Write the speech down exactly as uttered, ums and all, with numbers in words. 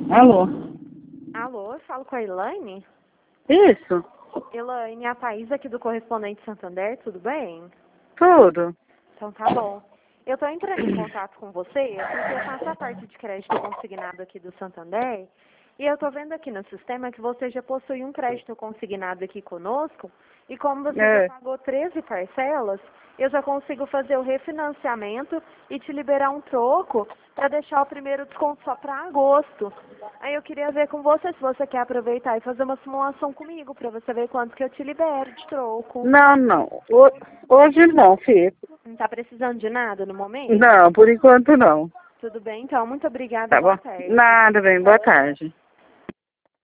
Alô? Alô, eu falo com a Elaine? Isso? Elaine, a Thaís aqui do Correspondente Santander, tudo bem? Tudo. Então tá bom. Eu estou entrando em contato com você porque eu faço a parte de crédito consignado aqui do Santander e eu estou vendo aqui no sistema que você já possui um crédito consignado aqui conosco e como você É. já pagou treze parcelas, eu já consigo fazer o refinanciamento e te liberar um troco para deixar o primeiro desconto só para agosto. Aí eu queria ver com você se você quer aproveitar e fazer uma simulação comigo para você ver quanto que eu te libero de troco. Não, não. Ho- Hoje não, filho. Não está precisando de nada no momento? Não, por enquanto não. Tudo bem, então. Muito obrigada e Tá boa bom? tarde. Nada, bem. Boa tarde.